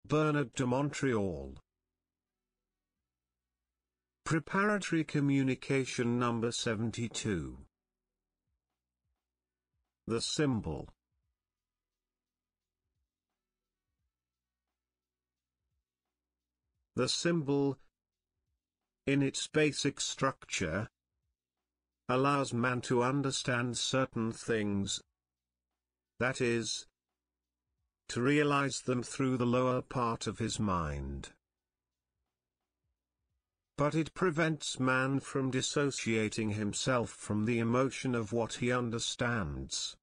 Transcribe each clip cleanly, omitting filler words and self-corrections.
Bernard de Montreal. Preparatory communication number 72. The symbol. The symbol, in its basic structure, allows man to understand certain things, that is, to realize them through the lower part of his mind. But it prevents man from dissociating himself from the emotion of what he understands.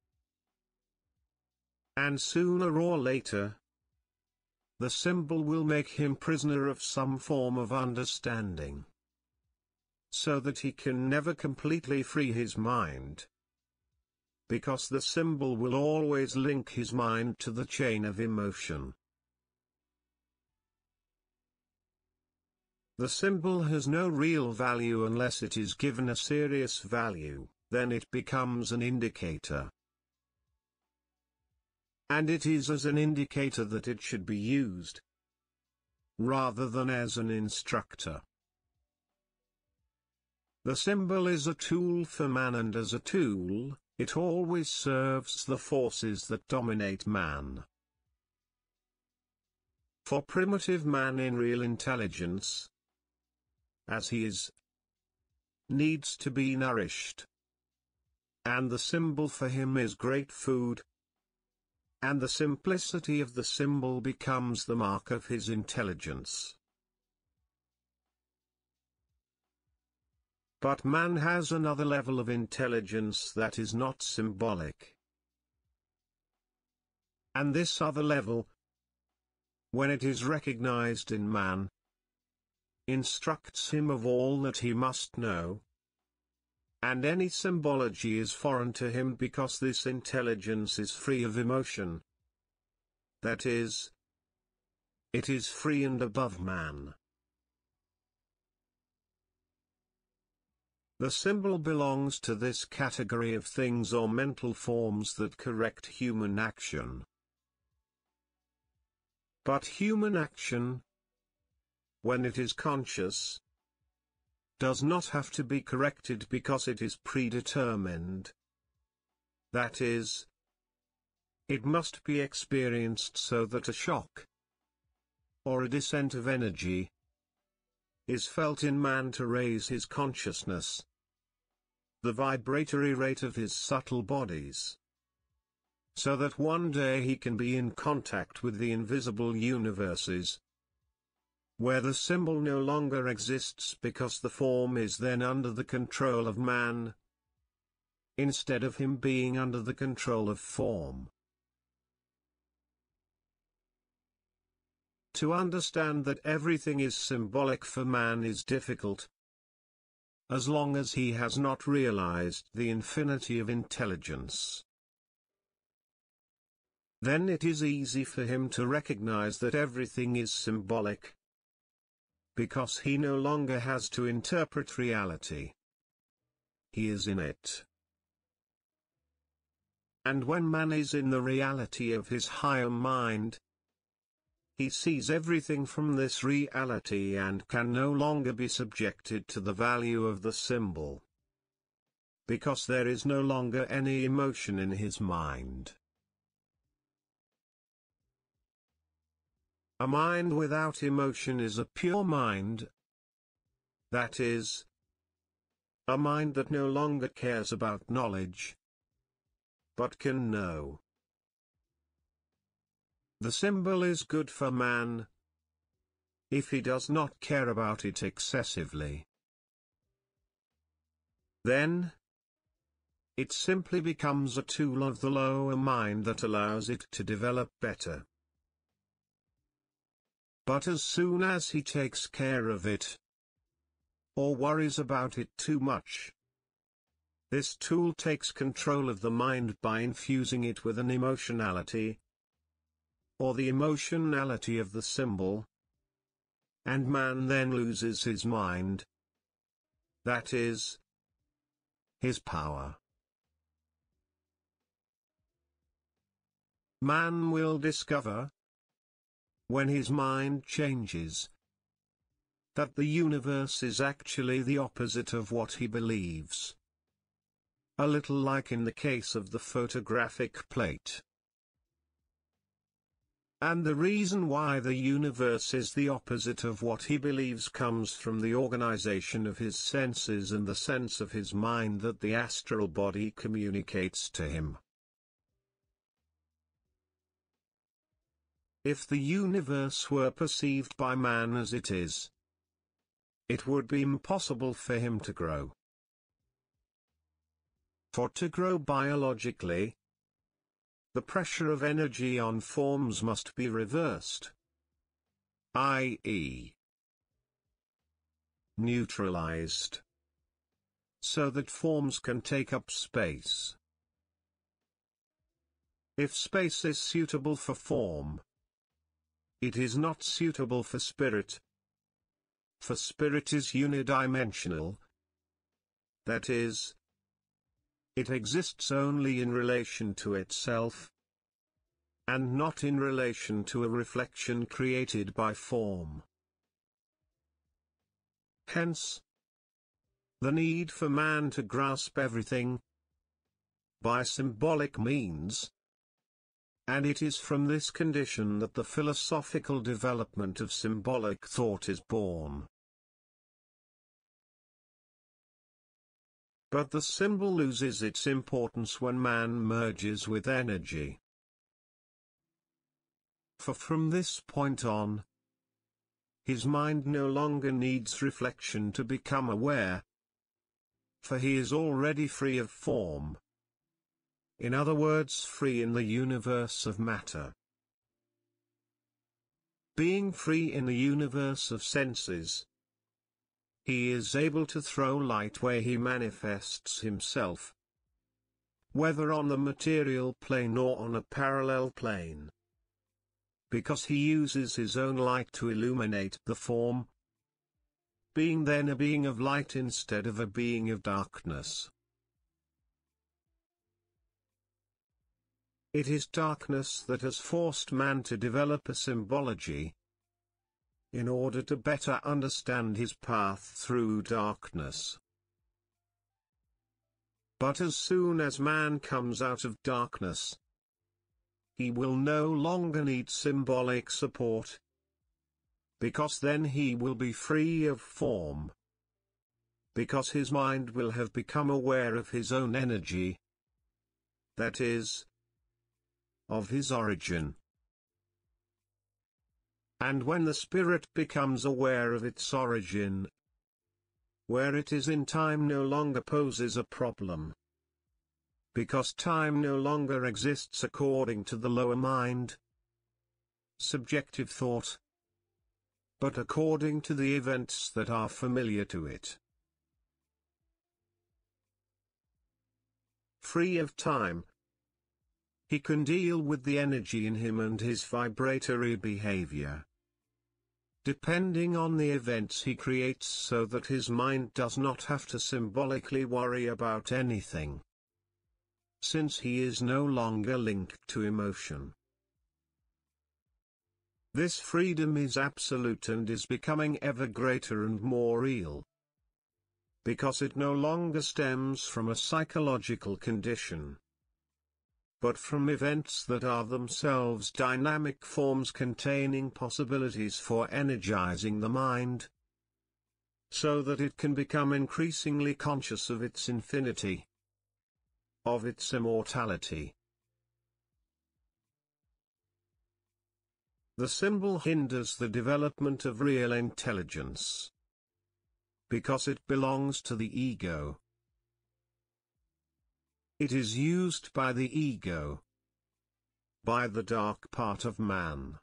And sooner or later, the symbol will make him prisoner of some form of understanding, so that he can never completely free his mind. Because the symbol will always link his mind to the chain of emotion. The symbol has no real value unless it is given a serious value, then it becomes an indicator. And it is as an indicator that it should be used, rather than as an instructor. The symbol is a tool for man, and as a tool, it always serves the forces that dominate man. For primitive man in real intelligence, as he is, needs to be nourished. And the symbol for him is great food. And the simplicity of the symbol becomes the mark of his intelligence. But man has another level of intelligence that is not symbolic. And this other level, when it is recognized in man, instructs him of all that he must know. And any symbology is foreign to him because this intelligence is free of emotion. That is, it is free and above man. The symbol belongs to this category of things or mental forms that correct human action. But human action, when it is conscious, does not have to be corrected because it is predetermined. That is, it must be experienced so that a shock, or a descent of energy, is felt in man to raise his consciousness, the vibratory rate of his subtle bodies, so that one day he can be in contact with the invisible universes, where the symbol no longer exists because the form is then under the control of man, instead of him being under the control of form. To understand that everything is symbolic for man is difficult, as long as he has not realized the infinity of intelligence. Then it is easy for him to recognize that everything is symbolic, because he no longer has to interpret reality. He is in it. And when man is in the reality of his higher mind, he sees everything from this reality and can no longer be subjected to the value of the symbol, because there is no longer any emotion in his mind. A mind without emotion is a pure mind. That is, a mind that no longer cares about knowledge, but can know. The symbol is good for man, if he does not care about it excessively. Then, it simply becomes a tool of the lower mind that allows it to develop better. But as soon as he takes care of it, or worries about it too much, this tool takes control of the mind by infusing it with an emotionality, or the emotionality of the symbol, and man then loses his mind. That is, his power. Man will discover when his mind changes, that the universe is actually the opposite of what he believes. A little like in the case of the photographic plate. And the reason why the universe is the opposite of what he believes comes from the organization of his senses and the sense of his mind that the astral body communicates to him. If the universe were perceived by man as it is, it would be impossible for him to grow. For to grow biologically, the pressure of energy on forms must be reversed, i.e., neutralized, so that forms can take up space. If space is suitable for form, it is not suitable for spirit. For spirit is unidimensional. That is, it exists only in relation to itself, and not in relation to a reflection created by form. Hence, the need for man to grasp everything by symbolic means. And it is from this condition that the philosophical development of symbolic thought is born. But the symbol loses its importance when man merges with energy. For from this point on, his mind no longer needs reflection to become aware, for he is already free of form. In other words, free in the universe of matter. Being free in the universe of senses, he is able to throw light where he manifests himself, whether on the material plane or on a parallel plane, because he uses his own light to illuminate the form, being then a being of light instead of a being of darkness. It is darkness that has forced man to develop a symbology, in order to better understand his path through darkness. But as soon as man comes out of darkness, he will no longer need symbolic support, because then he will be free of form, because his mind will have become aware of his own energy, that is, of his origin. And when the spirit becomes aware of its origin, where it is in time no longer poses a problem, because time no longer exists according to the lower mind, subjective thought, but according to the events that are familiar to it. Free of time, he can deal with the energy in him and his vibratory behavior, depending on the events he creates, so that his mind does not have to symbolically worry about anything, since he is no longer linked to emotion. This freedom is absolute and is becoming ever greater and more real, because it no longer stems from a psychological condition, but from events that are themselves dynamic forms containing possibilities for energizing the mind, so that it can become increasingly conscious of its infinity, of its immortality. The symbol hinders the development of real intelligence, because it belongs to the ego. It is used by the ego, by the dark part of man.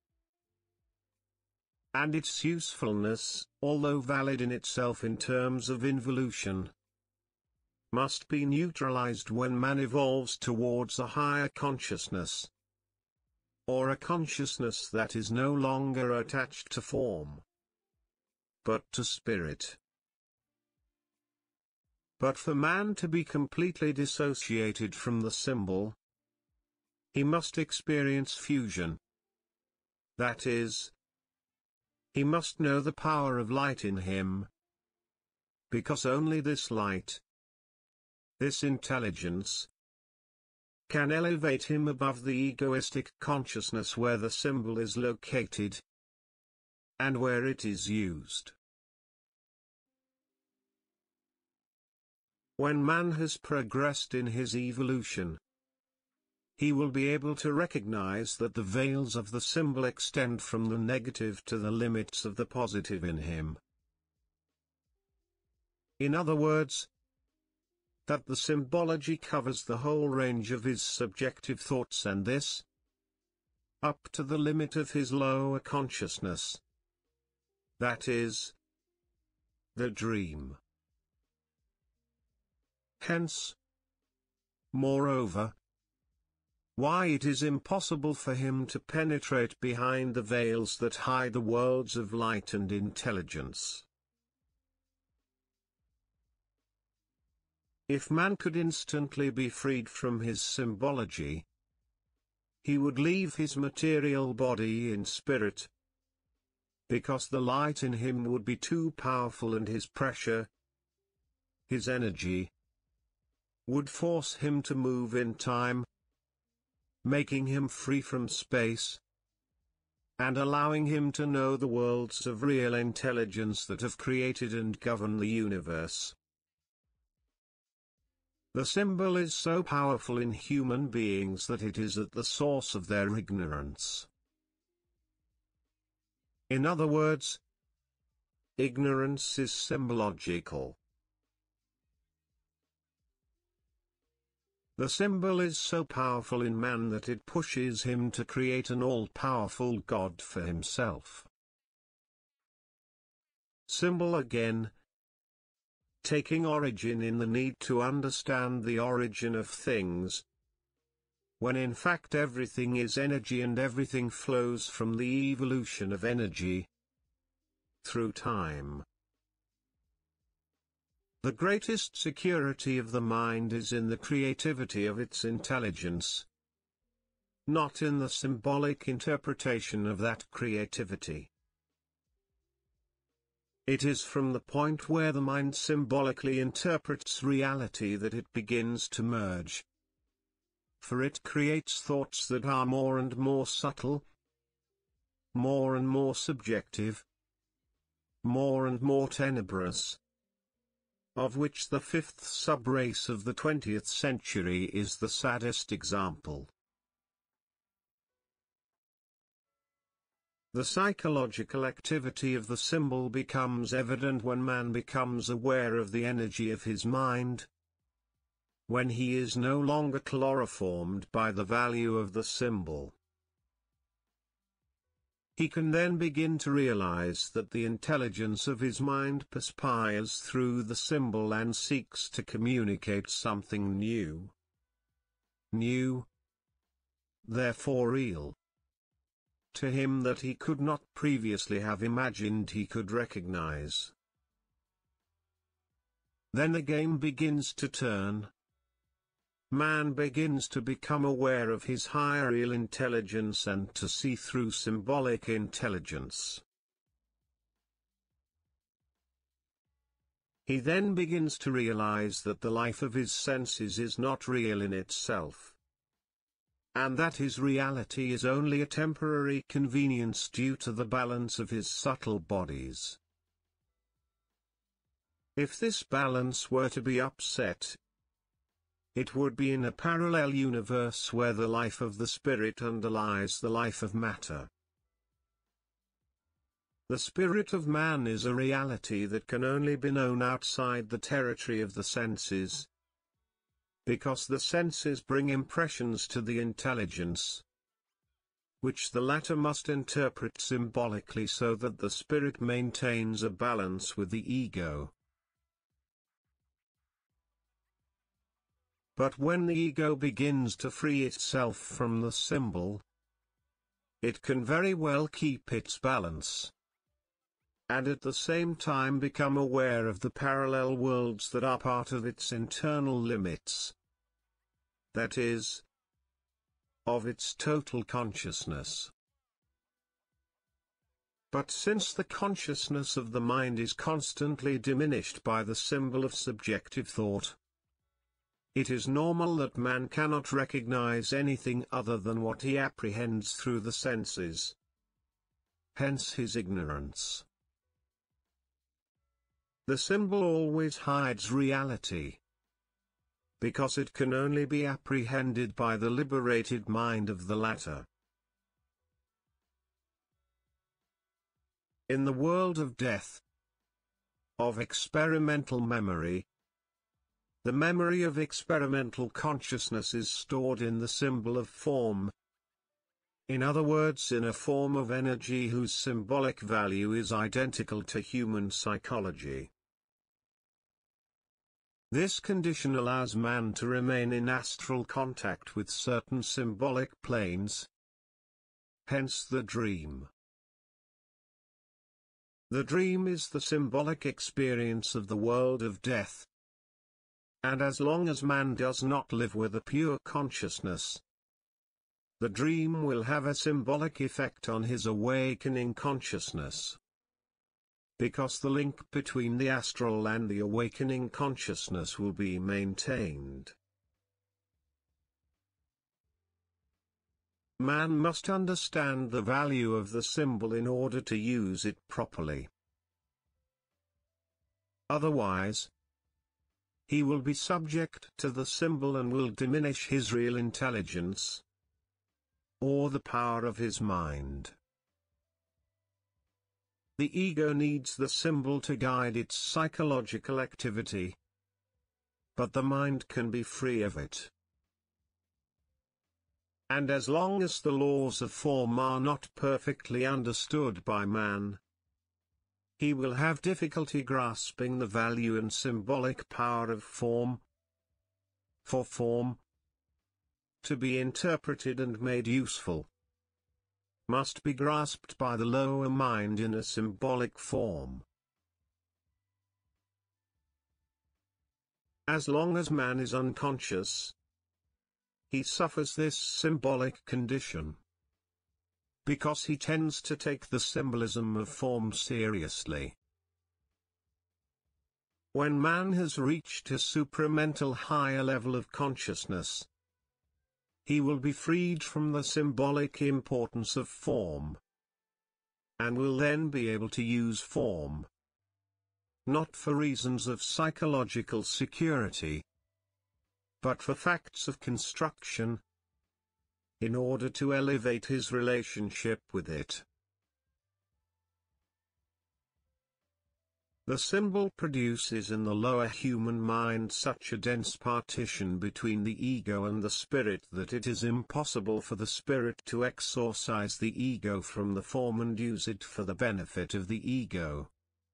And its usefulness, although valid in itself in terms of involution, must be neutralized when man evolves towards a higher consciousness, or a consciousness that is no longer attached to form, but to spirit. But for man to be completely dissociated from the symbol, he must experience fusion. That is, he must know the power of light in him, because only this light, this intelligence, can elevate him above the egoistic consciousness where the symbol is located, and where it is used. When man has progressed in his evolution, he will be able to recognize that the veils of the symbol extend from the negative to the limits of the positive in him. In other words, that the symbology covers the whole range of his subjective thoughts, and this, up to the limit of his lower consciousness. That is, the dream. Hence, moreover, why it is impossible for him to penetrate behind the veils that hide the worlds of light and intelligence. If man could instantly be freed from his symbology, he would leave his material body in spirit, because the light in him would be too powerful and his pressure, his energy, would force him to move in time, making him free from space, and allowing him to know the worlds of real intelligence that have created and govern the universe. The symbol is so powerful in human beings that it is at the source of their ignorance. In other words, ignorance is symbological. The symbol is so powerful in man that it pushes him to create an all-powerful God for himself. Symbol again, taking origin in the need to understand the origin of things, when in fact everything is energy and everything flows from the evolution of energy through time. The greatest security of the mind is in the creativity of its intelligence, not in the symbolic interpretation of that creativity. It is from the point where the mind symbolically interprets reality that it begins to merge. For it creates thoughts that are more and more subtle, more and more subjective, more and more tenebrous, of which the fifth sub-race of the 20th century is the saddest example. The psychological activity of the symbol becomes evident when man becomes aware of the energy of his mind, when he is no longer chloroformed by the value of the symbol. He can then begin to realize that the intelligence of his mind perspires through the symbol and seeks to communicate something new. New, therefore real, to him that he could not previously have imagined he could recognize. Then the game begins to turn. Man begins to become aware of his higher real intelligence and to see through symbolic intelligence. He then begins to realize that the life of his senses is not real in itself, and that his reality is only a temporary convenience due to the balance of his subtle bodies. If this balance were to be upset, it would be in a parallel universe where the life of the spirit underlies the life of matter. The spirit of man is a reality that can only be known outside the territory of the senses, because the senses bring impressions to the intelligence, which the latter must interpret symbolically so that the spirit maintains a balance with the ego. But when the ego begins to free itself from the symbol, it can very well keep its balance, and at the same time become aware of the parallel worlds that are part of its internal limits. That is, of its total consciousness. But since the consciousness of the mind is constantly diminished by the symbol of subjective thought, it is normal that man cannot recognize anything other than what he apprehends through the senses. Hence his ignorance. The symbol always hides reality, because it can only be apprehended by the liberated mind of the latter. In the world of death, of experimental memory, the memory of experimental consciousness is stored in the symbol of form. In other words, in a form of energy whose symbolic value is identical to human psychology. This condition allows man to remain in astral contact with certain symbolic planes. Hence the dream. The dream is the symbolic experience of the world of death. And as long as man does not live with a pure consciousness, the dream will have a symbolic effect on his awakening consciousness. Because the link between the astral and the awakening consciousness will be maintained. Man must understand the value of the symbol in order to use it properly. Otherwise, he will be subject to the symbol and will diminish his real intelligence, or the power of his mind. The ego needs the symbol to guide its psychological activity, but the mind can be free of it. And as long as the laws of form are not perfectly understood by man, he will have difficulty grasping the value and symbolic power of form. For form, to be interpreted and made useful, must be grasped by the lower mind in a symbolic form. As long as man is unconscious, he suffers this symbolic condition, because he tends to take the symbolism of form seriously. When man has reached a supramental higher level of consciousness, he will be freed from the symbolic importance of form, and will then be able to use form, not for reasons of psychological security, but for facts of construction, in order to elevate his relationship with it. The symbol produces in the lower human mind such a dense partition between the ego and the spirit that it is impossible for the spirit to exorcise the ego from the form and use it for the benefit of the ego.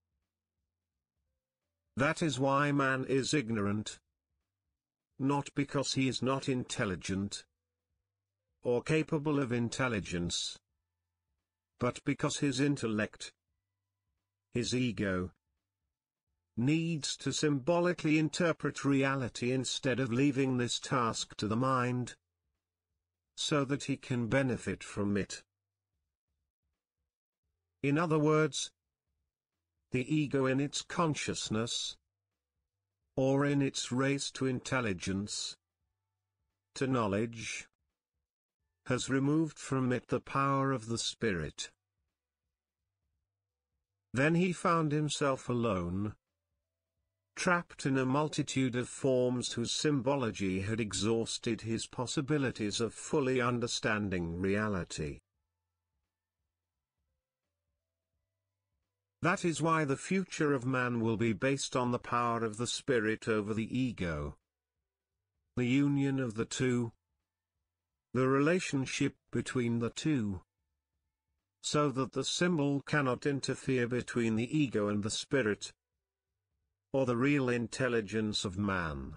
That is why man is ignorant, not because he is not intelligent or capable of intelligence, but because his intellect, his ego, needs to symbolically interpret reality instead of leaving this task to the mind, so that he can benefit from it. In other words, the ego in its consciousness, or in its race to intelligence, to knowledge, has removed from it the power of the spirit. Then he found himself alone, trapped in a multitude of forms whose symbology had exhausted his possibilities of fully understanding reality. That is why the future of man will be based on the power of the spirit over the ego. The union of the two, the relationship between the two, so that the symbol cannot interfere between the ego and the spirit, or the real intelligence of man.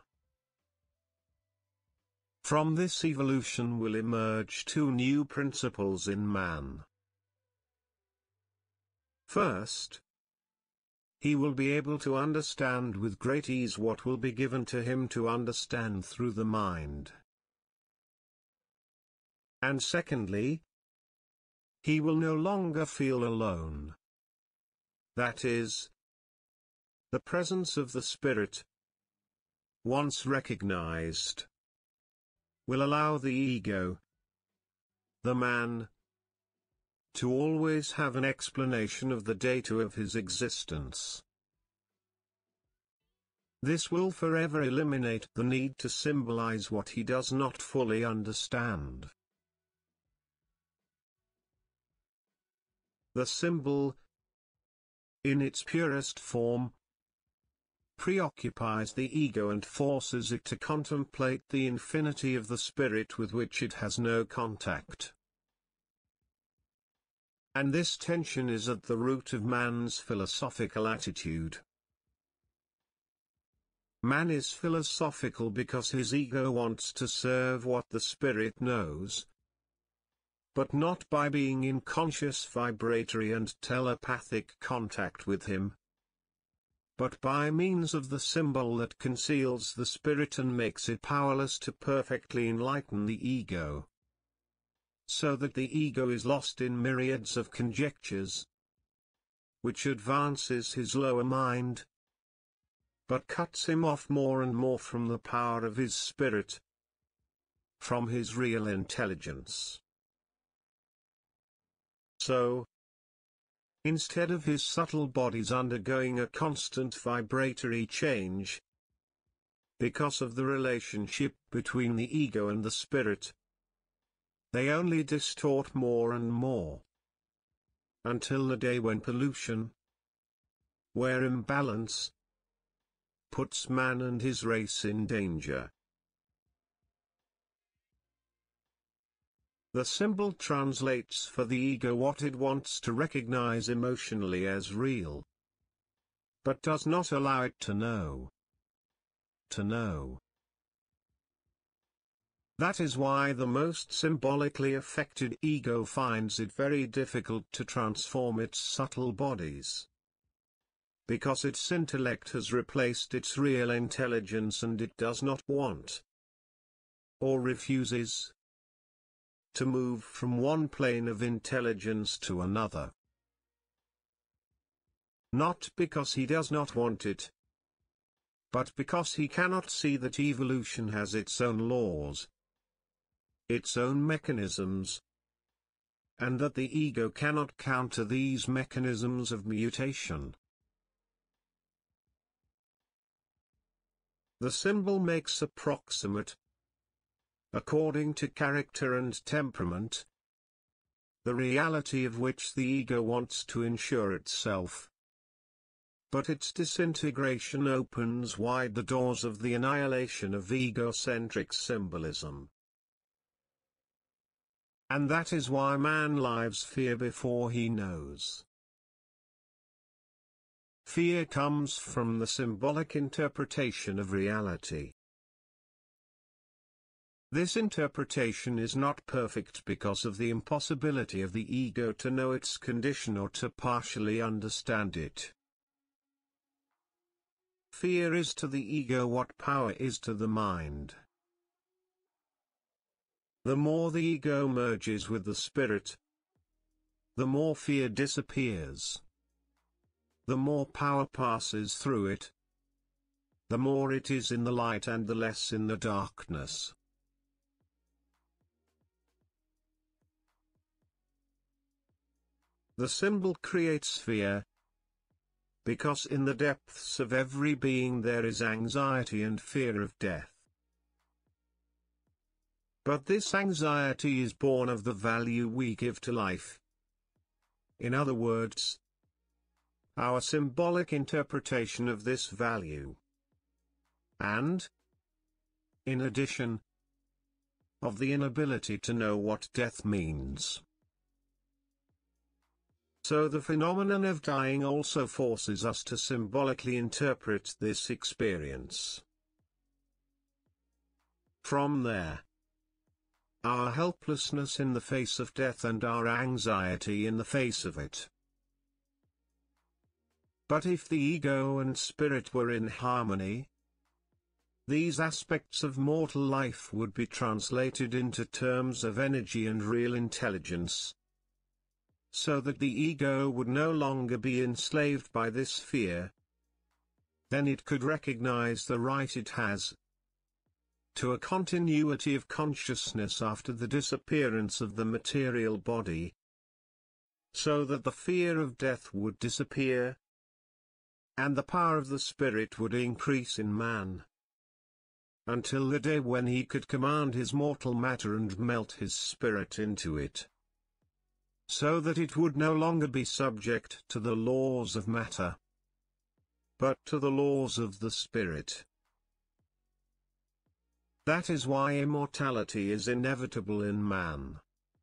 From this evolution will emerge two new principles in man. First, he will be able to understand with great ease what will be given to him to understand through the mind. And secondly, he will no longer feel alone. That is, the presence of the Spirit, once recognized, will allow the ego, the man, to always have an explanation of the data of his existence. This will forever eliminate the need to symbolize what he does not fully understand. The symbol, in its purest form, preoccupies the ego and forces it to contemplate the infinity of the spirit with which it has no contact. And this tension is at the root of man's philosophical attitude. Man is philosophical because his ego wants to serve what the spirit knows, but not by being in conscious vibratory and telepathic contact with him, but by means of the symbol that conceals the spirit and makes it powerless to perfectly enlighten the ego. So that the ego is lost in myriads of conjectures, which advances his lower mind, but cuts him off more and more from the power of his spirit, from his real intelligence. So, instead of his subtle bodies undergoing a constant vibratory change, because of the relationship between the ego and the spirit, they only distort more and more, until the day when pollution, where imbalance, puts man and his race in danger. The symbol translates for the ego what it wants to recognize emotionally as real, but does not allow it to know. That is why the most symbolically affected ego finds it very difficult to transform its subtle bodies, because its intellect has replaced its real intelligence and it does not want, or refuses, to move from one plane of intelligence to another. Not because he does not want it, but because he cannot see that evolution has its own laws, its own mechanisms, and that the ego cannot counter these mechanisms of mutation. The symbol makes approximate, according to character and temperament, the reality of which the ego wants to ensure itself. But its disintegration opens wide the doors of the annihilation of egocentric symbolism. And that is why man lives fear before he knows. Fear comes from the symbolic interpretation of reality. This interpretation is not perfect because of the impossibility of the ego to know its condition or to partially understand it. Fear is to the ego what power is to the mind. The more the ego merges with the spirit, the more fear disappears. The more power passes through it, the more it is in the light and the less in the darkness. The symbol creates fear, because in the depths of every being there is anxiety and fear of death. But this anxiety is born of the value we give to life. In other words, our symbolic interpretation of this value. And, in addition, of the inability to know what death means. So the phenomenon of dying also forces us to symbolically interpret this experience. From there, our helplessness in the face of death and our anxiety in the face of it. But if the ego and spirit were in harmony, these aspects of mortal life would be translated into terms of energy and real intelligence, so that the ego would no longer be enslaved by this fear. Then it could recognize the right it has to a continuity of consciousness after the disappearance of the material body, so that the fear of death would disappear, and the power of the spirit would increase in man, until the day when he could command his mortal matter and melt his spirit into it, so that it would no longer be subject to the laws of matter, but to the laws of the spirit. That is why immortality is inevitable in man.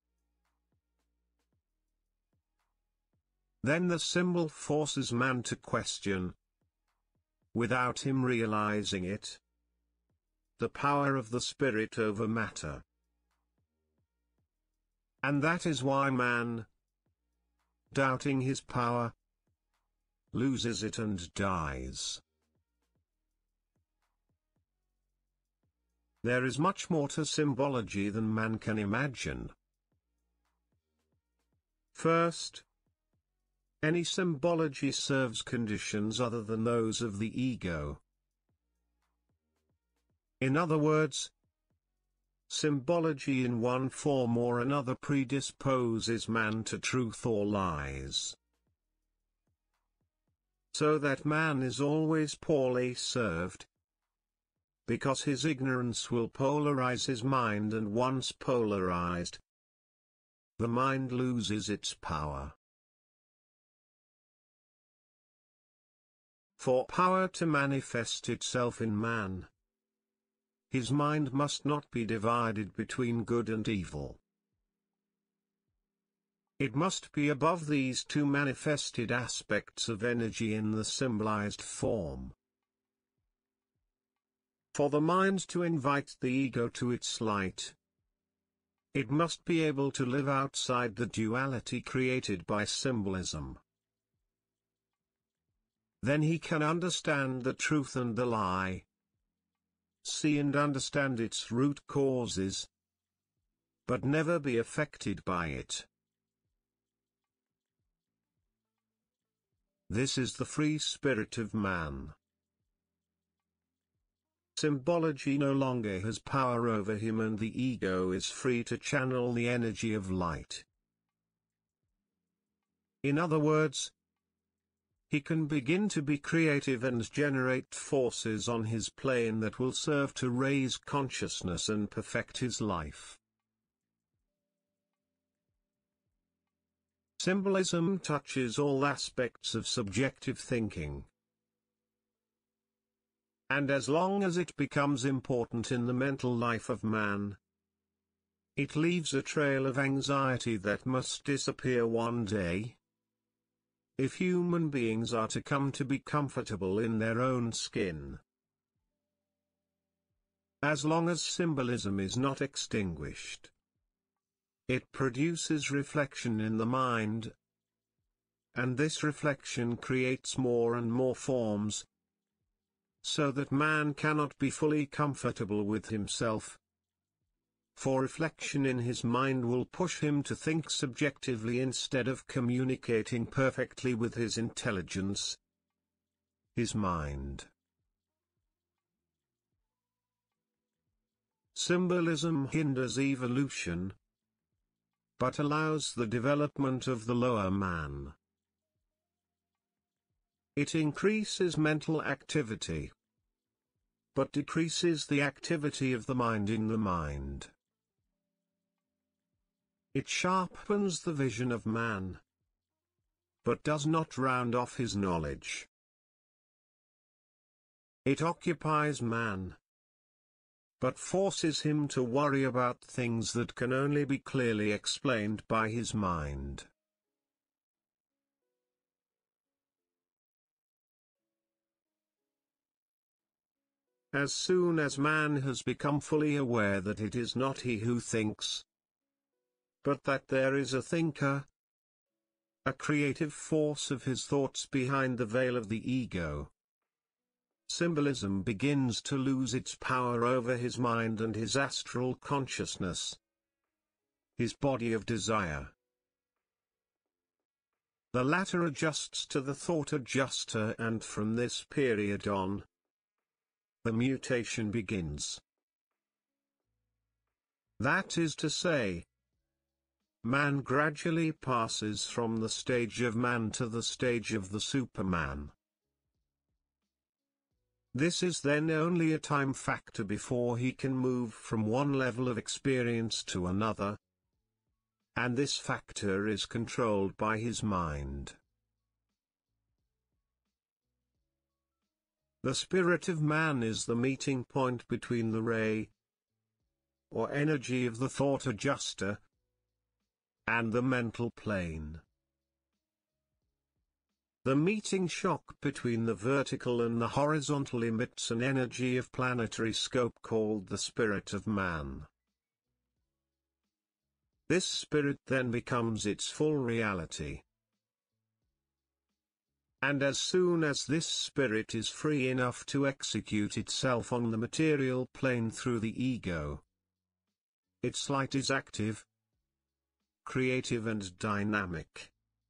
Then the symbol forces man to question, without him realizing it, the power of the spirit over matter. And that is why man, doubting his power, loses it and dies. There is much more to symbology than man can imagine. First, any symbology serves conditions other than those of the ego. In other words, symbology in one form or another predisposes man to truth or lies, so that man is always poorly served, because his ignorance will polarize his mind, and once polarized, the mind loses its power. For power to manifest itself in man, his mind must not be divided between good and evil. It must be above these two manifested aspects of energy in the symbolized form. For the mind to invite the ego to its light, it must be able to live outside the duality created by symbolism. Then he can understand the truth and the lie, see and understand its root causes, but never be affected by it. This is the free spirit of man. Symbology no longer has power over him, and the ego is free to channel the energy of light. In other words, he can begin to be creative and generate forces on his plane that will serve to raise consciousness and perfect his life. Symbolism touches all aspects of subjective thinking. And as long as it becomes important in the mental life of man, it leaves a trail of anxiety that must disappear one day. If human beings are to come to be comfortable in their own skin. As long as symbolism is not extinguished, it produces reflection in the mind, and this reflection creates more and more forms, so that man cannot be fully comfortable with himself. For reflection in his mind will push him to think subjectively instead of communicating perfectly with his intelligence, his mind. Symbolism hinders evolution, but allows the development of the lower man. It increases mental activity, but decreases the activity of the mind in the mind. It sharpens the vision of man, but does not round off his knowledge. It occupies man, but forces him to worry about things that can only be clearly explained by his mind. As soon as man has become fully aware that it is not he who thinks, but that there is a thinker, a creative force of his thoughts behind the veil of the ego, symbolism begins to lose its power over his mind and his astral consciousness, his body of desire. The latter adjusts to the thought adjuster, and from this period on, the mutation begins. That is to say, man gradually passes from the stage of man to the stage of the Superman. This is then only a time factor before he can move from one level of experience to another, and this factor is controlled by his mind. The spirit of man is the meeting point between the ray, or energy of the thought adjuster, and the mental plane. The meeting shock between the vertical and the horizontal emits an energy of planetary scope called the spirit of man. This spirit then becomes its full reality. And as soon as this spirit is free enough to execute itself on the material plane through the ego, its light is active, creative and dynamic.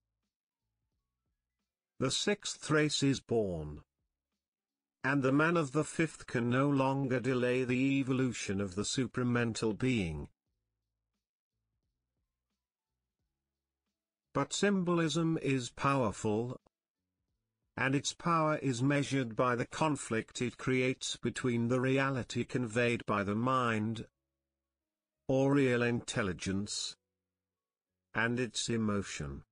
The sixth race is born. And the man of the fifth can no longer delay the evolution of the supramental being. But symbolism is powerful, and its power is measured by the conflict it creates between the reality conveyed by the mind, or real intelligence, and its emotion.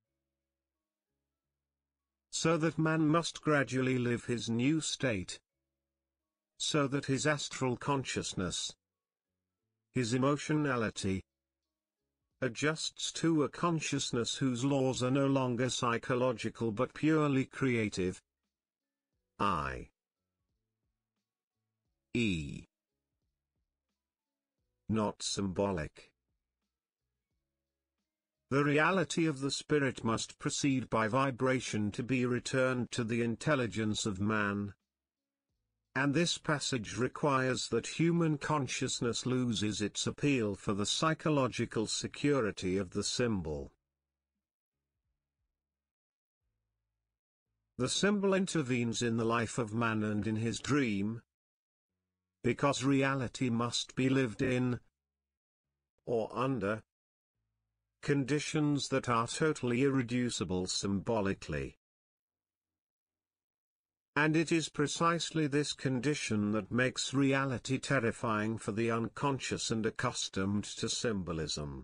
So that man must gradually live his new state, so that his astral consciousness, his emotionality, adjusts to a consciousness whose laws are no longer psychological but purely creative. i.e., not symbolic. The reality of the spirit must proceed by vibration to be returned to the intelligence of man. And this passage requires that human consciousness loses its appeal for the psychological security of the symbol. The symbol intervenes in the life of man and in his dream, because reality must be lived in, or under, conditions that are totally irreducible symbolically. And it is precisely this condition that makes reality terrifying for the unconscious and accustomed to symbolism.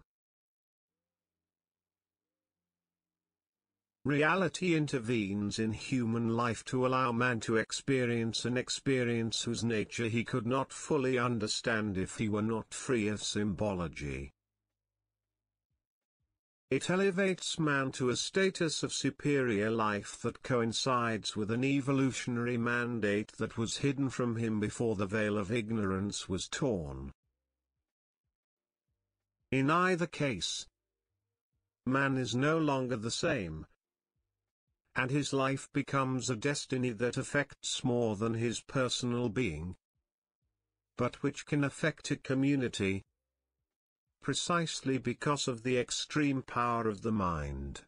Reality intervenes in human life to allow man to experience an experience whose nature he could not fully understand if he were not free of symbology. It elevates man to a status of superior life that coincides with an evolutionary mandate that was hidden from him before the veil of ignorance was torn. In either case, man is no longer the same, and his life becomes a destiny that affects more than his personal being, but which can affect a community, precisely because of the extreme power of the mind.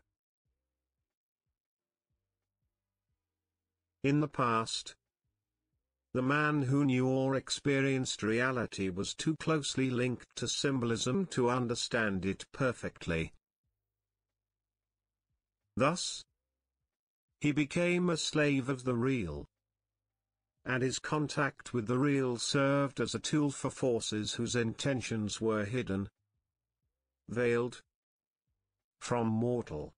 In the past, the man who knew or experienced reality was too closely linked to symbolism to understand it perfectly. Thus, he became a slave of the real, and his contact with the real served as a tool for forces whose intentions were hidden, veiled from mortal.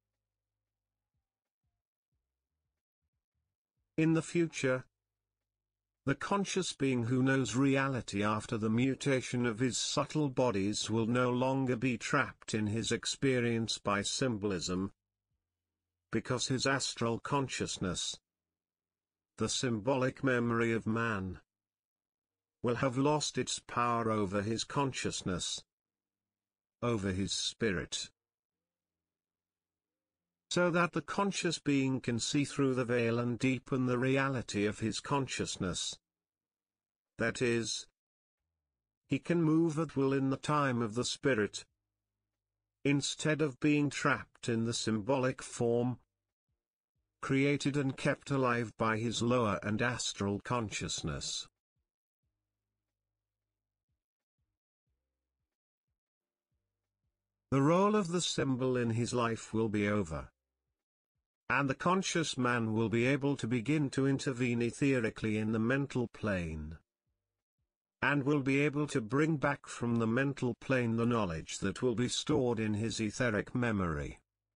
In the future, the conscious being who knows reality after the mutation of his subtle bodies will no longer be trapped in his experience by symbolism, because his astral consciousness, the symbolic memory of man, will have lost its power over his consciousness, over his spirit. So that the conscious being can see through the veil and deepen the reality of his consciousness. That is, he can move at will in the time of the spirit, instead of being trapped in the symbolic form, created and kept alive by his lower and astral consciousness. The role of the symbol in his life will be over, and the conscious man will be able to begin to intervene etherically in the mental plane, and will be able to bring back from the mental plane the knowledge that will be stored in his etheric memory.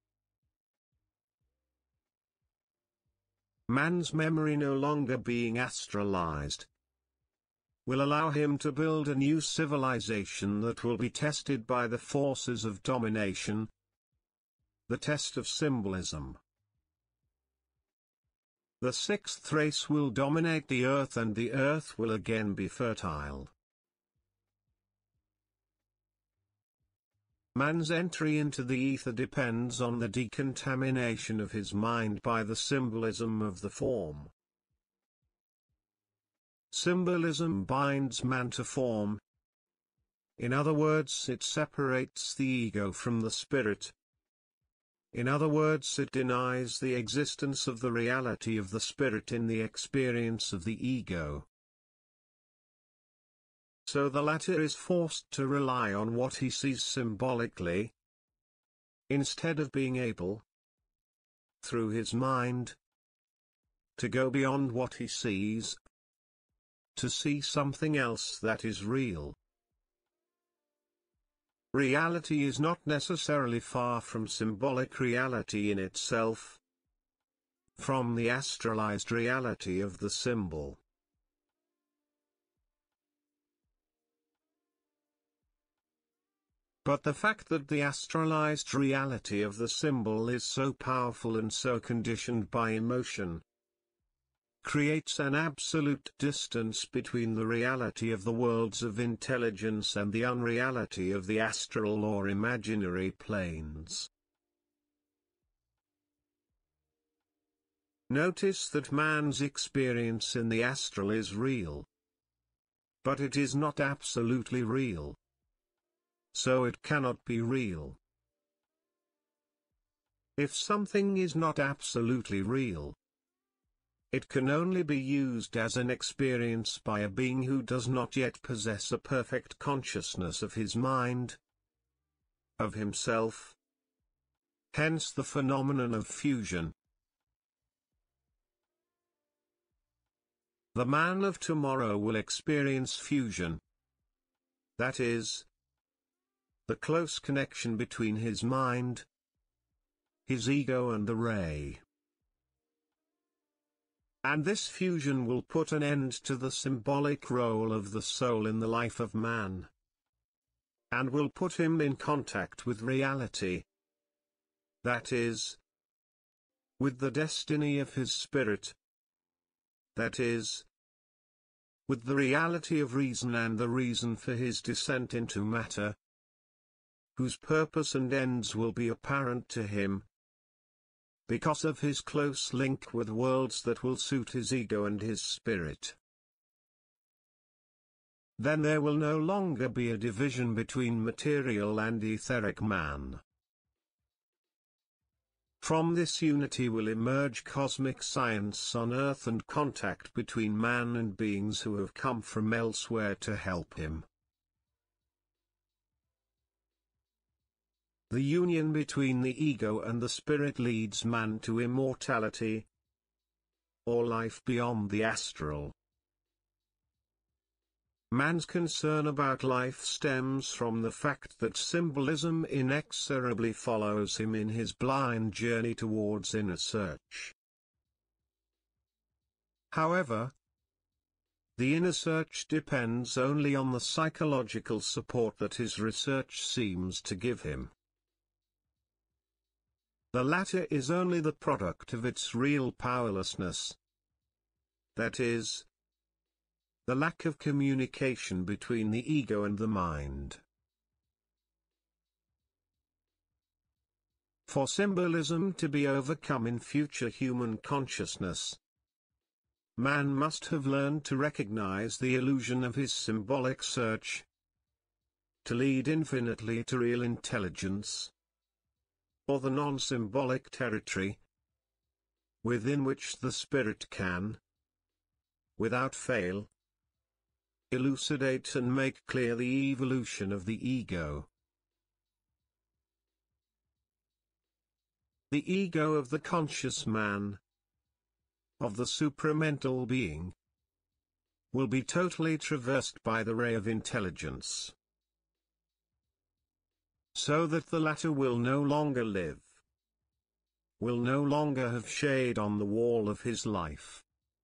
Man's memory no longer being astralized will allow him to build a new civilization that will be tested by the forces of domination, the test of symbolism. The sixth race will dominate the earth, and the earth will again be fertile. Man's entry into the ether depends on the decontamination of his mind by the symbolism of the form. Symbolism binds man to form. In other words, it separates the ego from the spirit. In other words, it denies the existence of the reality of the spirit in the experience of the ego. So the latter is forced to rely on what he sees symbolically, instead of being able, through his mind, to go beyond what he sees, to see something else that is real. Reality is not necessarily far from symbolic reality in itself, from the astralized reality of the symbol. But the fact that the astralized reality of the symbol is so powerful and so conditioned by emotion creates an absolute distance between the reality of the worlds of intelligence and the unreality of the astral or imaginary planes. Notice that man's experience in the astral is real, but it is not absolutely real, so it cannot be real. If something is not absolutely real, it can only be used as an experience by a being who does not yet possess a perfect consciousness of his mind, of himself. Hence the phenomenon of fusion. The man of tomorrow will experience fusion. That is, the close connection between his mind, his ego and the ray. And this fusion will put an end to the symbolic role of the soul in the life of man, and will put him in contact with reality. That is, with the destiny of his spirit. That is, with the reality of reason and the reason for his descent into matter, whose purpose and ends will be apparent to him, because of his close link with worlds that will suit his ego and his spirit. Then there will no longer be a division between material and etheric man. From this unity will emerge cosmic science on earth and contact between man and beings who have come from elsewhere to help him. The union between the ego and the spirit leads man to immortality, or life beyond the astral. Man's concern about life stems from the fact that symbolism inexorably follows him in his blind journey towards inner search. However, the inner search depends only on the psychological support that his research seems to give him. The latter is only the product of its real powerlessness. That is, the lack of communication between the ego and the mind. For symbolism to be overcome in future human consciousness, man must have learned to recognize the illusion of his symbolic search, to lead infinitely to real intelligence, or the non-symbolic territory, within which the spirit can, without fail, elucidate and make clear the evolution of the ego. The ego of the conscious man, of the supramental being, will be totally traversed by the ray of intelligence, so that the latter will no longer live, will no longer have shade on the wall of his life.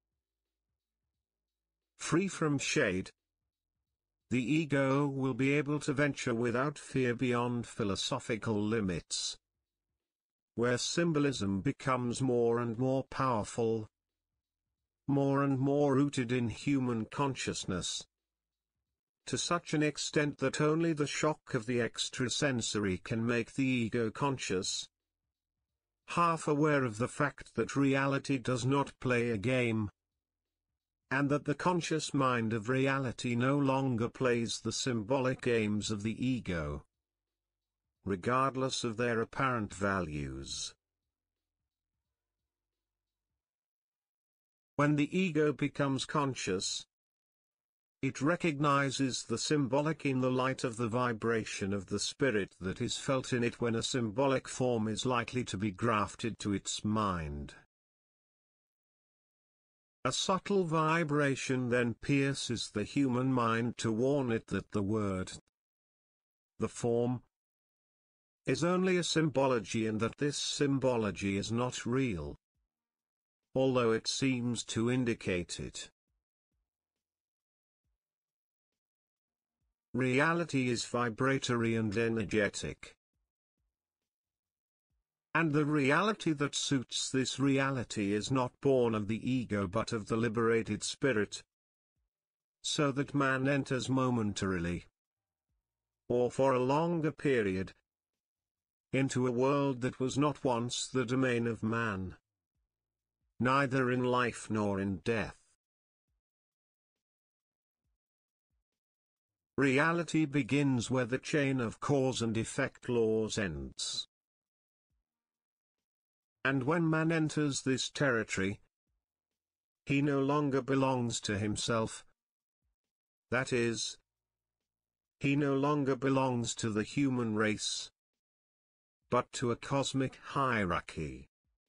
Free from shade, the ego will be able to venture without fear beyond philosophical limits, where symbolism becomes more and more powerful, more and more rooted in human consciousness, to such an extent that only the shock of the extrasensory can make the ego conscious, half aware of the fact that reality does not play a game, and that the conscious mind of reality no longer plays the symbolic games of the ego, regardless of their apparent values. When the ego becomes conscious, it recognizes the symbolic in the light of the vibration of the spirit that is felt in it when a symbolic form is likely to be grafted to its mind. A subtle vibration then pierces the human mind to warn it that the word, the form, is only a symbology and that this symbology is not real, although it seems to indicate it. Reality is vibratory and energetic. And the reality that suits this reality is not born of the ego but of the liberated spirit, so that man enters momentarily, or for a longer period, into a world that was not once the domain of man, neither in life nor in death. Reality begins where the chain of cause and effect laws ends. And when man enters this territory, he no longer belongs to himself. That is, he no longer belongs to the human race, but to a cosmic hierarchy.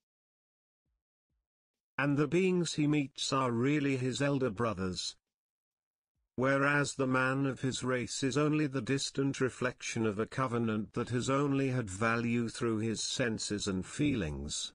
And the beings he meets are really his elder brothers, whereas the man of his race is only the distant reflection of a covenant that has only had value through his senses and feelings.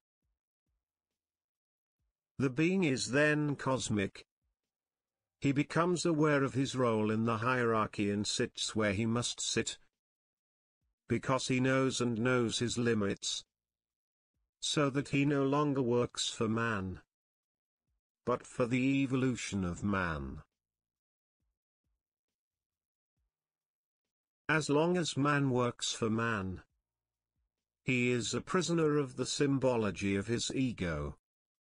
The being is then cosmic. He becomes aware of his role in the hierarchy and sits where he must sit, because he knows and knows his limits, so that he no longer works for man, but for the evolution of man. As long as man works for man, he is a prisoner of the symbology of his ego.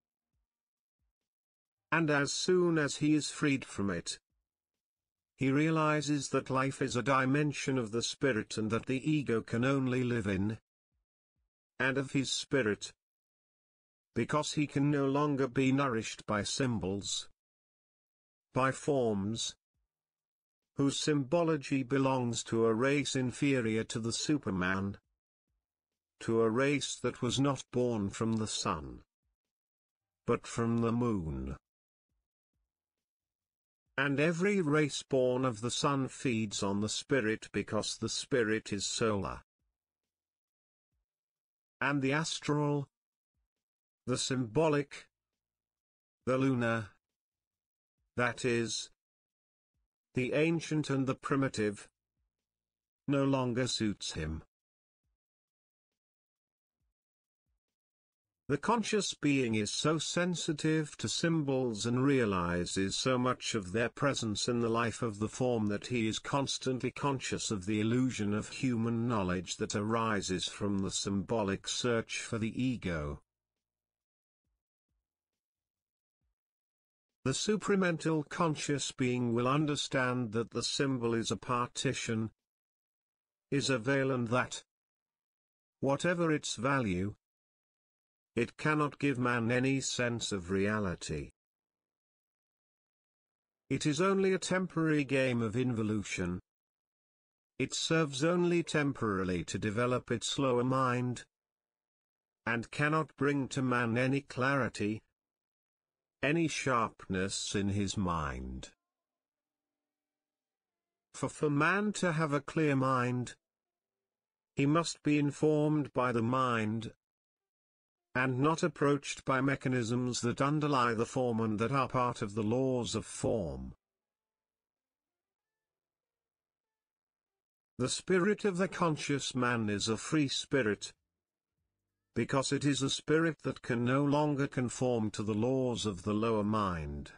And as soon as he is freed from it, he realizes that life is a dimension of the spirit and that the ego can only live in and of his spirit, because he can no longer be nourished by symbols, by forms, whose symbology belongs to a race inferior to the Superman, to a race that was not born from the sun, but from the moon. And every race born of the sun feeds on the spirit because the spirit is solar. And the astral, the symbolic, the lunar, that is, the ancient and the primitive, no longer suits him. The conscious being is so sensitive to symbols and realizes so much of their presence in the life of the form that he is constantly conscious of the illusion of human knowledge that arises from the symbolic search for the ego. The supramental conscious being will understand that the symbol is a partition, is a veil, and that, whatever its value, It cannot give man any sense of reality. It is only a temporary game of involution. It serves only temporarily to develop its lower mind, and cannot bring to man any clarity, any sharpness in his mind. For man to have a clear mind, he must be informed by the mind, and not approached by mechanisms that underlie the form and that are part of the laws of form. The spirit of the conscious man is a free spirit, because it is a spirit that can no longer conform to the laws of the lower mind.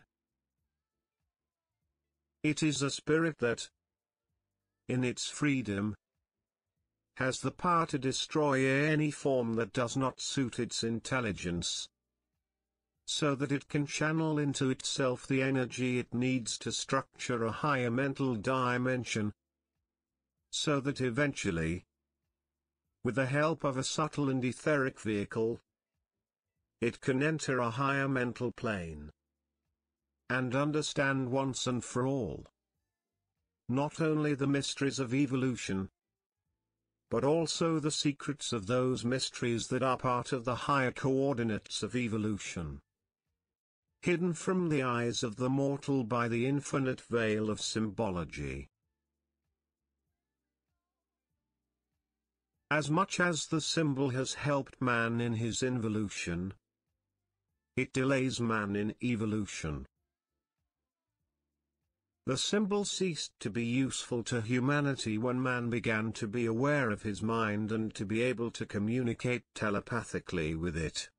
It is a spirit that, in its freedom, has the power to destroy any form that does not suit its intelligence, so that it can channel into itself the energy it needs to structure a higher mental dimension, so that eventually, with the help of a subtle and etheric vehicle, it can enter a higher mental plane, and understand once and for all, not only the mysteries of evolution, but also the secrets of those mysteries that are part of the higher coordinates of evolution, hidden from the eyes of the mortal by the infinite veil of symbology. As much as the symbol has helped man in his involution, it delays man in evolution. The symbol ceased to be useful to humanity when man began to be aware of his mind and to be able to communicate telepathically with it.